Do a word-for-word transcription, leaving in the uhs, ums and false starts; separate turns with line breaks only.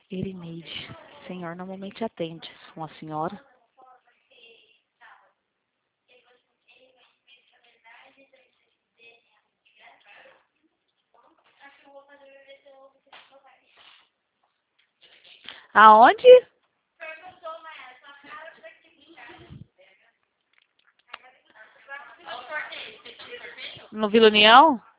Erineide. Senhor normalmente atende. Uma senhora. Aonde? No Vila União?